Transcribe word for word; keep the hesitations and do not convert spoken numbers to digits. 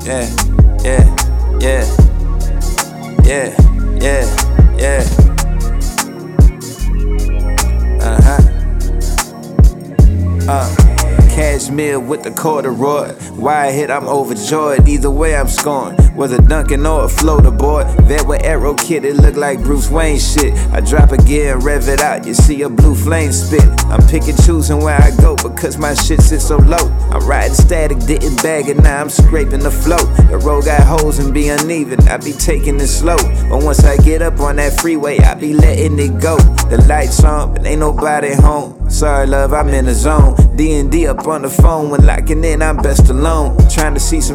Yeah, yeah, yeah, yeah, yeah, yeah. Uh-huh. Uh, Cashmere with the corduroy. Wide hit, I'm overjoyed. Either way, I'm scoring. Whether dunking or a floater, boy. That with arrow kit, it look like Bruce Wayne shit. I drop a gear and rev it out, you see a blue flame spit. I'm picking, choosing where I go because my shit sits so low. I'm riding static, didn't bag it, now I'm scraping the float. The road got holes and be uneven, I be taking it slow. But once I get up on that freeway, I be letting it go. The lights on, but ain't nobody home. Sorry love, I'm in the zone. D and D up on the phone, when locking in, I'm best alone. Trying to see some